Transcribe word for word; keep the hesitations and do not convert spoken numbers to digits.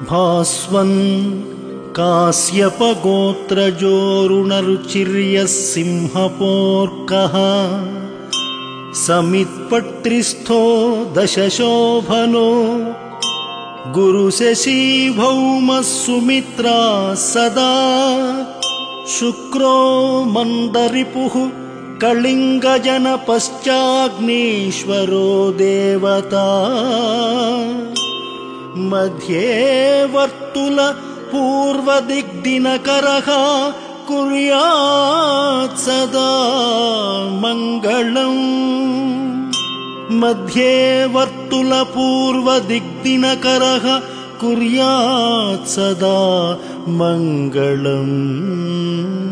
भास्वन् काश्यपगोत्रजोरुणरुचिर्यः सिंहपोर्कः समित्पट्रिस्थो दशशोभनो गुरुशशीभौमः सुमित्रा सदा शुक्रो मन्दरिपुः कलिङ्गजनपश्चाग्नीश्वरो देवता मध्ये वर्तुलपूर्वदिग्दिनकरः कुर्यात् सदा मङ्गलम् मध्ये वर्तुलपूर्वदिग्दिनकरः कुर्यात् सदा मङ्गलम्।